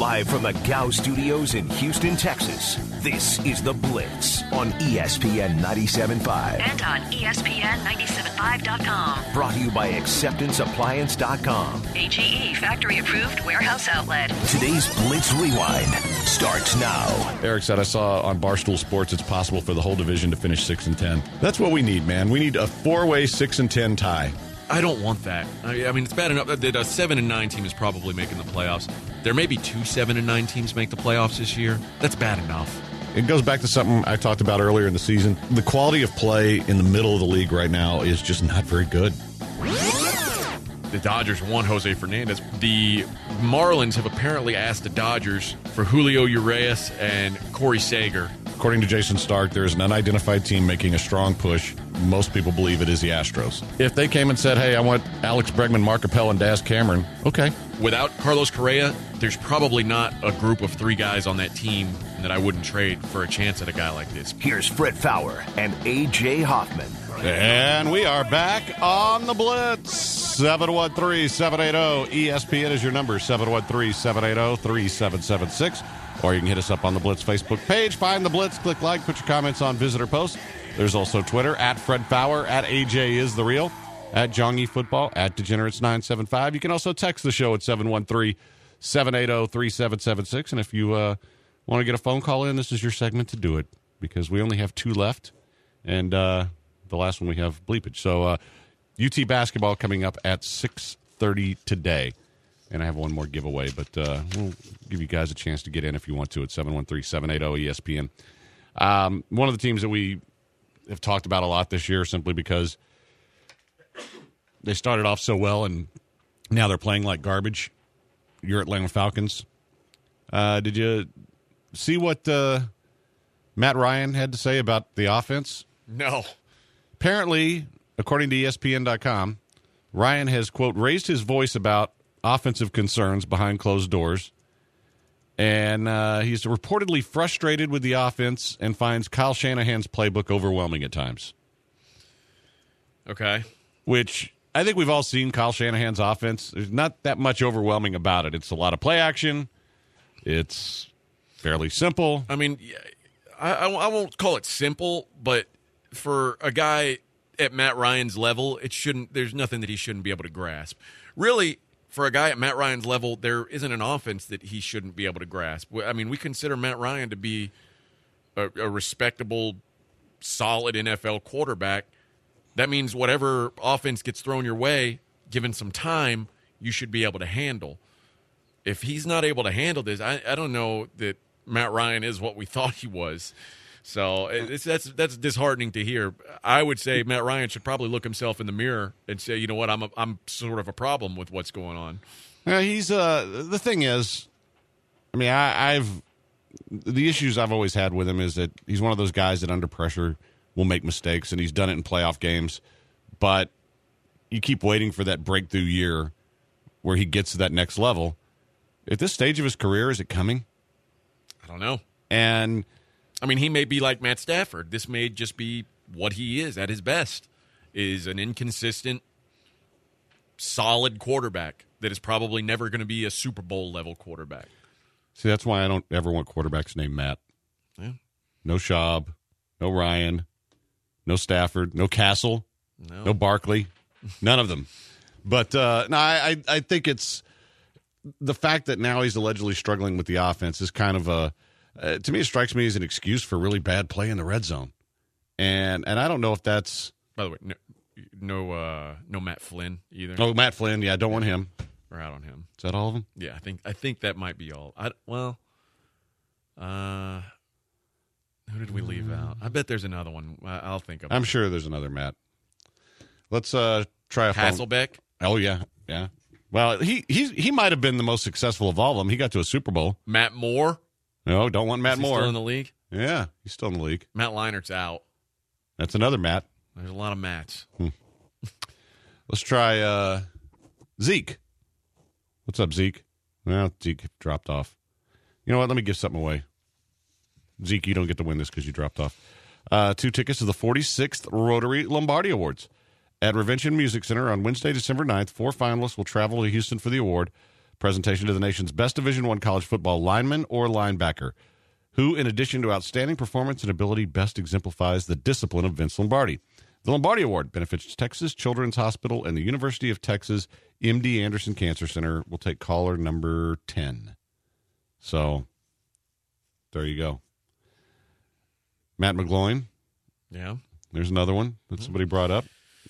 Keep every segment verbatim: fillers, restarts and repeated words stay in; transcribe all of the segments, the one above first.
Live from the Gow Studios in Houston, Texas, this is The Blitz on E S P N ninety-seven point five. And on E S P N ninety-seven point five dot com. Brought to you by acceptance appliance dot com. A G E factory-approved warehouse outlet. Today's Blitz Rewind starts now. Eric said, I saw on Barstool Sports it's possible for the whole division to finish six and ten. That's what we need, man. We need a four-way six and ten tie. I don't want that. I, I mean, it's bad enough that a seven and nine team is probably making the playoffs. There may be two seven and nine teams make the playoffs this year. That's bad enough. It goes back to something I talked about earlier in the season. The quality of play in the middle of the league right now is just not very good. The Dodgers want Jose Fernandez. The Marlins have apparently asked the Dodgers for Julio Urias and Corey Seager. According to Jason Stark, there is an unidentified team making a strong push. Most people believe it is the Astros. If they came and said, hey, I want Alex Bregman, Mark Appel, and Daz Cameron, okay. Without Carlos Correa, there's probably not a group of three guys on that team that I wouldn't trade for a chance at a guy like this. Here's Fred Fowler and A J Hoffman. And we are back on the Blitz. seven one three, seven eight zero, E S P N is your number, seven one three, seven eight zero, three seven seven six. Or you can hit us up on the Blitz Facebook page. Find the Blitz, click like, put your comments on visitor posts. There's also Twitter, at Fred Fowler, at A J is the real, at Jongy Football, at Degenerates nine seven five. You can also text the show at seven one three, seven eight zero, three seven seven six. And if you uh, want to get a phone call in, this is your segment to do it, because we only have two left. And uh, the last one we have bleepage. So uh, U T basketball coming up at six thirty today. And I have one more giveaway, but uh, we'll give you guys a chance to get in if you want to at seven one three, seven eight zero, E S P N. Um, one of the teams that we have talked about a lot this year simply because they started off so well and now they're playing like garbage. Your Atlanta Falcons. Uh, did you see what uh, Matt Ryan had to say about the offense? No. Apparently, according to E S P N dot com, Ryan has, quote, raised his voice about offensive concerns behind closed doors. And uh, he's reportedly frustrated with the offense and finds Kyle Shanahan's playbook overwhelming at times. Okay. Which I think we've all seen Kyle Shanahan's offense. There's not that much overwhelming about it. It's a lot of play action. It's fairly simple. I mean, I, I, I won't call it simple, but for a guy at Matt Ryan's level, it shouldn't. There's nothing that he shouldn't be able to grasp. Really, for a guy at Matt Ryan's level, there isn't an offense that he shouldn't be able to grasp. I mean, we consider Matt Ryan to be a, a respectable, solid N F L quarterback. That means whatever offense gets thrown your way, given some time, you should be able to handle. If he's not able to handle this, I, I don't know that Matt Ryan is what we thought he was. So it's, that's that's disheartening to hear. I would say Matt Ryan should probably look himself in the mirror and say, you know what, I'm a, I'm sort of a problem with what's going on. Yeah, he's uh, the thing is, I mean, I, I've the issues I've always had with him is that he's one of those guys that under pressure will make mistakes, and he's done it in playoff games. But you keep waiting for that breakthrough year where he gets to that next level. At this stage of his career, is it coming? I don't know. And I mean, he may be like Matt Stafford. This may just be what he is at his best, is an inconsistent, solid quarterback that is probably never going to be a Super Bowl-level quarterback. See, that's why I don't ever want quarterbacks named Matt. Yeah. No Schaub, no Ryan, no Stafford, no Castle, no, no Barkley, none of them. But uh, no, I, I think it's the fact that now he's allegedly struggling with the offense is kind of a Uh, to me, it strikes me as an excuse for really bad play in the red zone, and and I don't know if that's. By the way, no, no, uh, no Matt Flynn either. Oh, Matt Flynn, yeah, don't want him. We're out on him. Is that all of them? Yeah, I think I think that might be all. I well, uh, who did we leave out? I bet there's another one. I, I'll think of. I'm it. sure there's another Matt. Let's uh, try a Hasselbeck. Phone. Oh yeah, yeah. Well, he he he might have been the most successful of all of them. He got to a Super Bowl. Matt Moore. No, don't want Matt Is he Moore. Still in the league? Yeah, he's still in the league. Matt Leinert's out. That's another Matt. There's a lot of Matts. Hmm. Let's try uh, Zeke. What's up, Zeke? Well, Zeke dropped off. You know what? Let me give something away. Zeke, you don't get to win this because you dropped off. Uh, two tickets to the forty-sixth Rotary Lombardi Awards at Revention Music Center on Wednesday, December ninth. Four finalists will travel to Houston for the award. presentation to the nation's best Division I college football lineman or linebacker, who, in addition to outstanding performance and ability, best exemplifies the discipline of Vince Lombardi. The Lombardi Award benefits Texas Children's Hospital and the University of Texas M D Anderson Cancer Center. We'll take caller number ten. So, there you go. Matt McGloin. Yeah. There's another one that somebody brought up.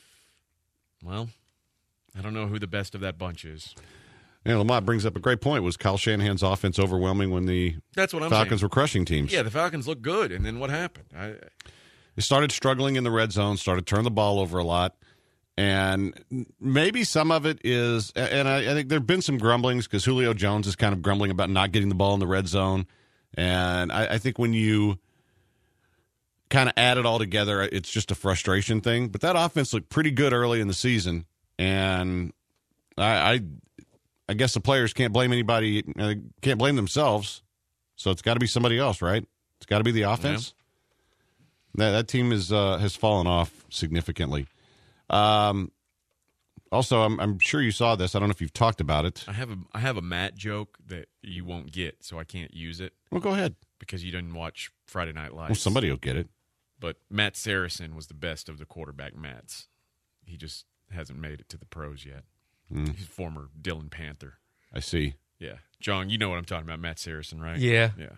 Well, I don't know who the best of that bunch is. Yeah, Lamont brings up a great point. Was Kyle Shanahan's offense overwhelming when the That's what I'm Falcons saying. were crushing teams? Yeah, the Falcons look good, and then what happened? I, They started struggling in the red zone, started turning the ball over a lot, and maybe some of it is, and I, I think there have been some grumblings because Julio Jones is kind of grumbling about not getting the ball in the red zone, and I, I think when you kind of add it all together, it's just a frustration thing. But that offense looked pretty good early in the season, and I, I, I guess the players can't blame anybody, uh, can't blame themselves, so it's got to be somebody else, right? It's got to be the offense. Yeah. That, that team is uh, has fallen off significantly. Um, also, I'm, I'm sure you saw this. I don't know if you've talked about it. I have a I have a Matt joke that you won't get, so I can't use it Well, go ahead. because you didn't watch Friday Night Lights. Well, somebody will get it. But Matt Saracen was the best of the quarterback Matts. He just hasn't made it to the pros yet. Mm. He's former Dillon Panther. I see. Yeah, John, you know what I'm talking about, Matt Saracen, right? Yeah. Yeah.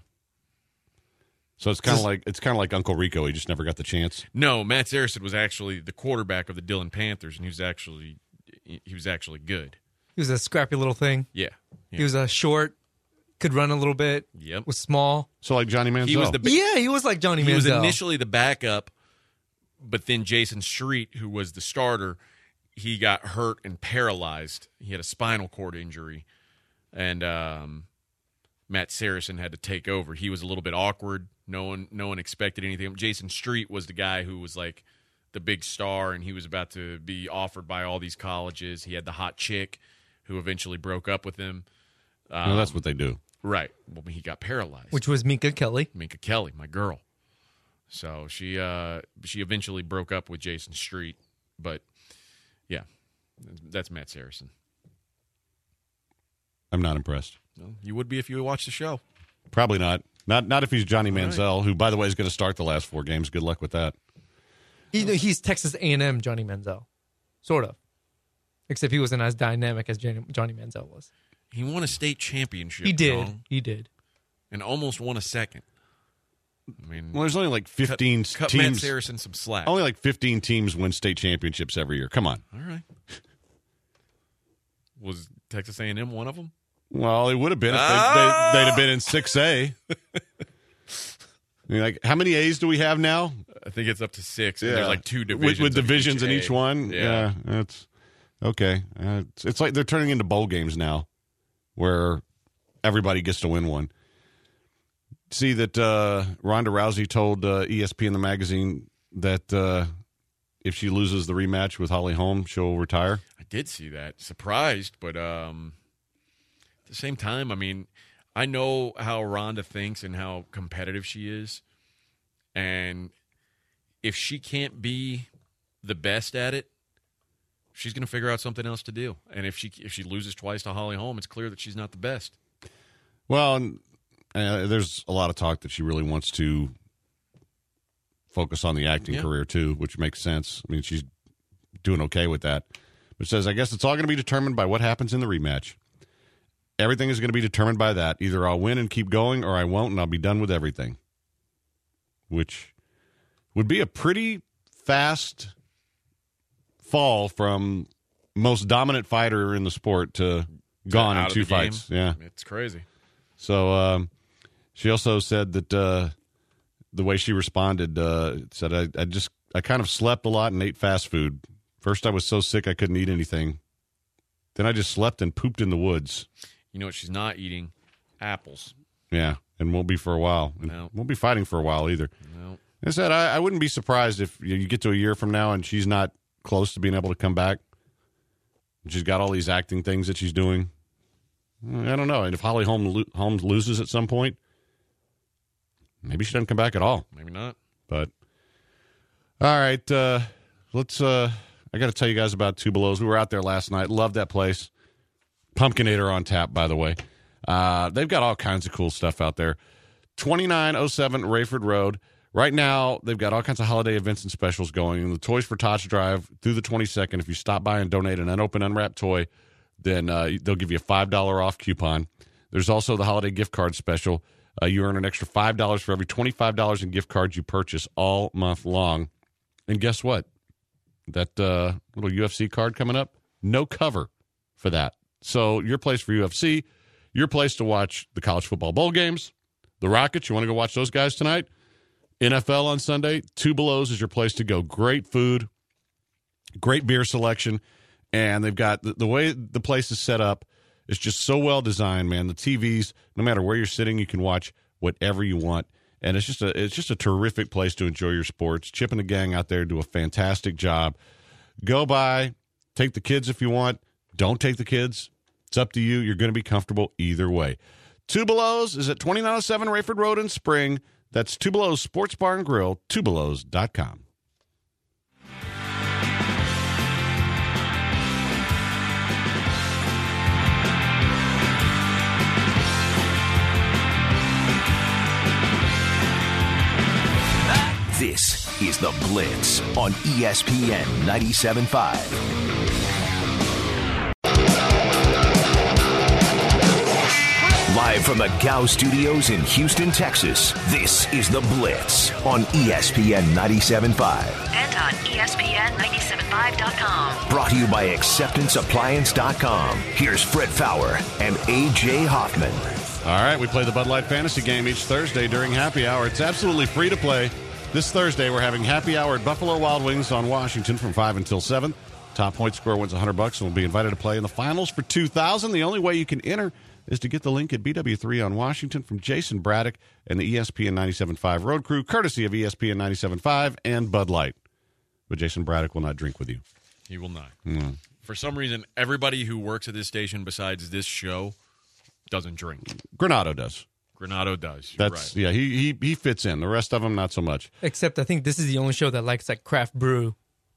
So it's kind of like it's kind of like Uncle Rico. He just never got the chance. No, Matt Saracen was actually the quarterback of the Dillon Panthers, and he was actually he was actually good. He was a scrappy little thing. Yeah. yeah. He was a short, could run a little bit. Yep. Was small. So like Johnny Manziel. He was the ba- Yeah, he was like Johnny he Manziel. was initially the backup, but then Jason Street, who was the starter, he got hurt and paralyzed. He had a spinal cord injury, and um, Matt Saracen had to take over. He was a little bit awkward. No one, no one expected anything. Jason Street was the guy who was like the big star, and he was about to be offered by all these colleges. He had the hot chick who eventually broke up with him. Um, No, that's what they do. Right. Well, he got paralyzed. Which was Minka Kelly. Minka Kelly, my girl. So she uh, she eventually broke up with Jason Street, but yeah, that's Matt Saracen. I'm not impressed. Well, you would be if you watched the show. Probably not. Not not if he's Johnny All right. Manziel, who, by the way, is going to start the last four games. Good luck with that. He, he's Texas A and M Johnny Manziel. Sort of. Except he wasn't as dynamic as Johnny, Johnny Manziel was. He won a state championship. He did. John, He did. and almost won a second. I mean, Well, there's only like fifteen cut, cut Matt teams. Saracen some slack. Only like fifteen teams win state championships every year. Come on. All right. Was Texas A and M one of them? Well, it would have been if Ah! they, they, they'd have been in six A. I mean, like, how many A's do we have now? I think it's up to six. and Yeah. There's like two With- divisions. with, of divisions in A. each one. Yeah. that's okay. Uh, it's, it's like they're turning into bowl games now, where everybody gets to win one. See that uh, Ronda Rousey told uh, E S P N the magazine that uh, if she loses the rematch with Holly Holm, she'll retire. I did see that. Surprised, but um, at the same time, I mean, I know how Rhonda thinks and how competitive she is. And if she can't be the best at it, she's going to figure out something else to do. And if she if she loses twice to Holly Holm, it's clear that she's not the best. Well, and, uh, there's a lot of talk that she really wants to focus on the acting Yeah. career, too, which makes sense. I mean, she's doing okay with that. But says, I guess it's all going to be determined by what happens in the rematch. Everything is going to be determined by that. Either I'll win and keep going, or I won't, and I'll be done with everything. Which would be a pretty fast fall from most dominant fighter in the sport to gone in Out of two the game. fights. Yeah. It's crazy. So um, she also said that uh, the way she responded, uh, said, I, I just, I kind of slept a lot and ate fast food. First, I was so sick I couldn't eat anything. Then I just slept and pooped in the woods. You know what she's not eating? Apples. Yeah, and won't be for a while. And No. won't be fighting for a while either. No. I said, I, I wouldn't be surprised if you get to a year from now and she's not close to being able to come back. She's got all these acting things that she's doing. I don't know. And if Holly Holmes, Holmes loses at some point, maybe she doesn't come back at all. Maybe not. But all right, uh, let's. Uh, I got to tell you guys about Two Belows. We were out there last night. Loved that place. Pumpkinator on tap, by the way. Uh, they've got all kinds of cool stuff out there. twenty-nine oh seven Rayford Road. Right now, they've got all kinds of holiday events and specials going. And the Toys for Tots drive through the twenty-second. If you stop by and donate an unopened, unwrapped toy, then uh, they'll give you a five dollars off coupon. There's also the holiday gift card special. Uh, you earn an extra five dollars for every twenty-five dollars in gift cards you purchase all month long. And guess what? That uh, little U F C card coming up, no cover for that. So your place for U F C, your place to watch the college football bowl games, the Rockets, you want to go watch those guys tonight? N F L on Sunday, Two Belows is your place to go. Great food, great beer selection, and they've got the, the way the place is set up is just so well designed, man. The T Vs, no matter where you're sitting, you can watch whatever you want, and it's just a it's just a terrific place to enjoy your sports. Chip and the gang out there do a fantastic job. Go by, take the kids if you want. Don't take the kids. It's up to you. You're going to be comfortable either way. Two Belows is at twenty-nine oh seven Rayford Road in Spring. That's Two Belows Sports Bar and Grill, two belows dot com. This is The Blitz on E S P N ninety-seven point five. Live from the Gow Studios in Houston, Texas, this is The Blitz on E S P N ninety-seven point five. And on E S P N ninety-seven point five dot com. Brought to you by acceptance appliance dot com. Here's Fred Fowler and A J Hoffman. All right, we play the Bud Light Fantasy Game each Thursday during happy hour. It's absolutely free to play. This Thursday, we're having happy hour at Buffalo Wild Wings on Washington from five until seven. Top point scorer wins one hundred bucks and will be invited to play in the finals for two thousand. The only way you can enter is to get the link at B W three on Washington from Jason Braddock and the E S P N ninety-seven point five Road Crew, courtesy of E S P N ninety-seven point five and Bud Light. But Jason Braddock will not drink with you. He will not. Mm. For some reason, everybody who works at this station besides this show doesn't drink. Granado does. Granado does. You're That's right. yeah. He he he fits in. The rest of them not so much. Except I think this is the only show that likes like craft brew.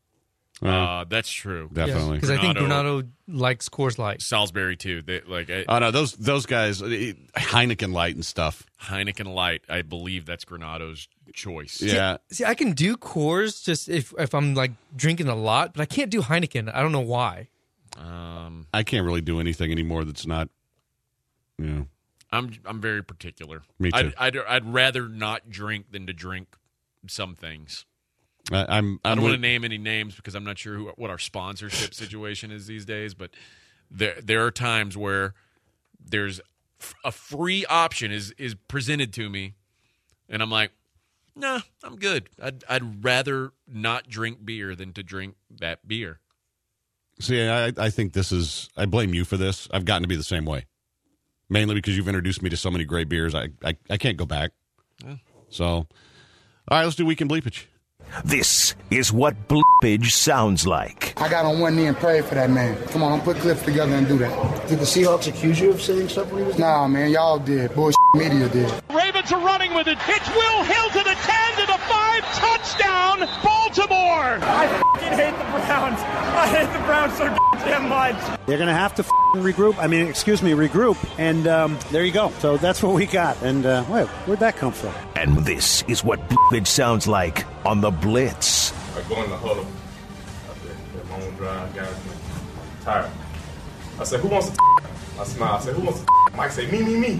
Uh, that's true. Definitely. Because I think Granado- Granado likes Coors Light. Salisbury too. They like I, Oh no, those those guys, Heineken Light and stuff. Heineken Light. I believe that's Granado's choice. Yeah, See, I can do Coors just if if I'm like drinking a lot, but I can't do Heineken. I don't know why. Um, I can't really do anything anymore that's not. You know, I'm I'm very particular. Me too. I'd, I'd I'd rather not drink than to drink some things. I, I'm. I I'm don't want to with- name any names because I'm not sure who, what our sponsorship situation is these days. But there there are times where there's f- a free option is is presented to me, and I'm like, nah, I'm good. I'd I'd rather not drink beer than to drink that beer. See, I, I think this is. I blame you for this. I've gotten to be the same way, mainly because you've introduced me to so many great beers. I I, I can't go back. Yeah. So, all right, let's do weekend bleepage. This is what bleepage sounds like. I got on one knee and prayed for that man. Come on, don't put clips together and do that. Did the Seahawks accuse you of saying stuff when he was there? Nah, man, y'all did. Bullshit media did. Ravens are running with it. It's Will Hill to the ten, to the five, touchdown, Baltimore. I f***ing hate the Browns. I hate the Browns so damn much. They're going to have to f***ing regroup. I mean, excuse me, regroup. And um, there you go. So that's what we got. And uh, wait, where'd that come from? And this is what bleepage sounds like on the Blitz. I go in the huddle. I said, my own drive, guys, I'm tired. I said, who wants to f-? I smile. I said, who wants to f-? Mike said, me, me, me.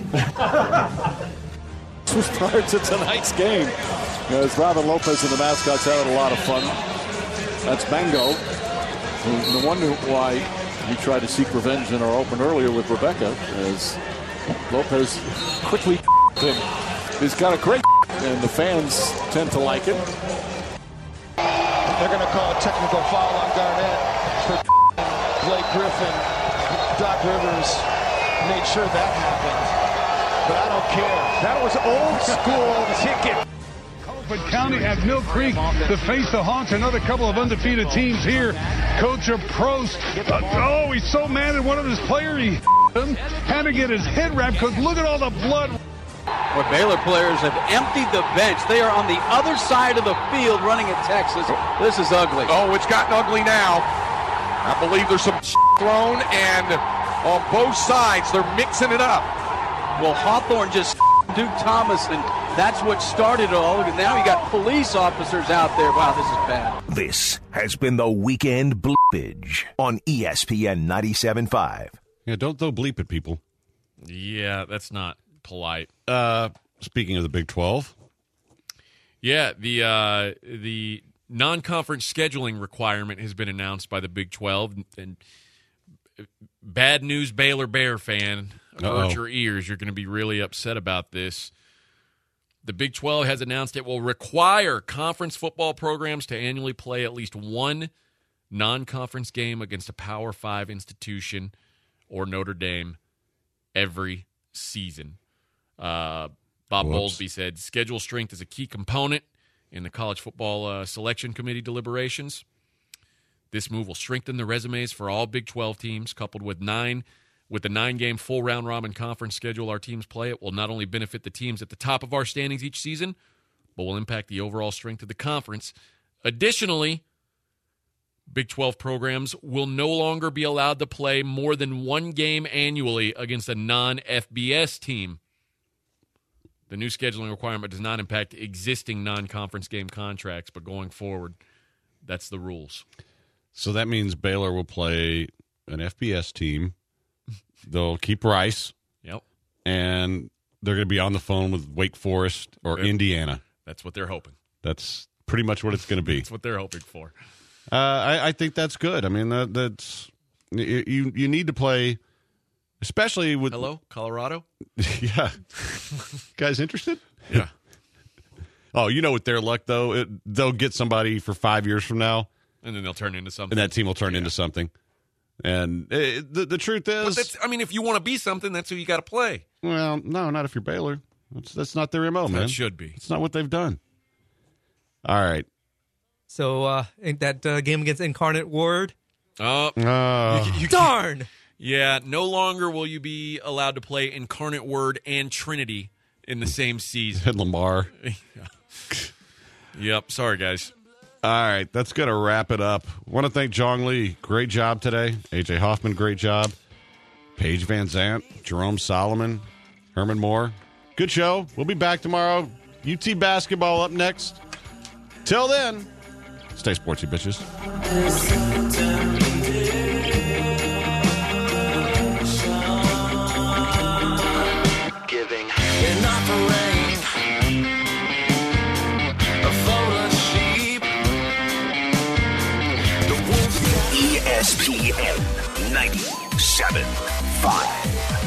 Two starts to tonight's game. As Robin Lopez and the mascots having a lot of fun. That's Mango. No wonder why he tried to seek revenge in our open earlier with Rebecca, as Lopez quickly him. He's got a great and the fans tend to like it. They're going to call a technical foul on Garnett for Blake Griffin. Doc Rivers made sure that happened. But I don't care. That was old school ticket. But County at Mill Creek to face the Hawks, another couple of undefeated teams here. Coach of Prost, uh, oh, he's so mad at one of his players, he him, had to get his head wrapped because look at all the blood. Where Baylor players have emptied the bench. They are on the other side of the field running at Texas. This is ugly. Oh, it's gotten ugly now. I believe there's some thrown, and on both sides. They're mixing it up. Well, Hawthorne just Duke Thomas, and that's what started it all. And now you got police officers out there. Wow, this is bad. This has been the Weekend Bleepage on E S P N ninety-seven point five. Yeah, don't throw bleep at people. Yeah, that's not polite. Uh, speaking of the Big twelve. Yeah, the uh, the non-conference scheduling requirement has been announced by the Big twelve. And bad news, Baylor Bear fan, avert your ears. You're going to be really upset about this. The Big twelve has announced it will require conference football programs to annually play at least one non-conference game against a Power Five institution or Notre Dame every season. Uh, Bob Whoops. Bowlesby said schedule strength is a key component in the college football uh, selection committee deliberations. This move will strengthen the resumes for all Big twelve teams, coupled with nine with the nine-game full round-robin conference schedule our teams play. It will not only benefit the teams at the top of our standings each season, but will impact the overall strength of the conference. Additionally, Big twelve programs will no longer be allowed to play more than one game annually against a non-F B S team. The new scheduling requirement does not impact existing non-conference game contracts, but going forward, that's the rules. So that means Baylor will play an F B S team. They'll keep Rice. Yep. And they're going to be on the phone with Wake Forest or Yep. Indiana. That's what they're hoping. That's pretty much what it's going to be. That's what they're hoping for. Uh, I, I think that's good. I mean, that, that's you. You need to play, especially with. Hello, Colorado. Yeah, guys interested? Yeah. Oh, you know, with their luck though, it, they'll get somebody for five years from now, and then they'll turn into something. and that team will turn yeah. into something. And it, the the truth is, but that's, I mean, if you want to be something, that's who you got to play. Well, no, not if you're Baylor. That's that's not their M O, man. That should be. It's not what they've done. All right. So uh, in that uh, game against Incarnate Word. Oh, uh, you, you, darn! Yeah, no longer will you be allowed to play Incarnate Word and Trinity in the same season. And Lamar. Yep. Sorry, guys. All right, that's going to wrap it up. I want to thank Jong Lee. Great job today. A J Hoffman, great job. Paige Van Zant, Jerome Solomon, Herman Moore. Good show. We'll be back tomorrow. U T basketball up next. Till then, stay sportsy, bitches. Giving enough rain, a photo sheep. E S P N ninety-seven point five.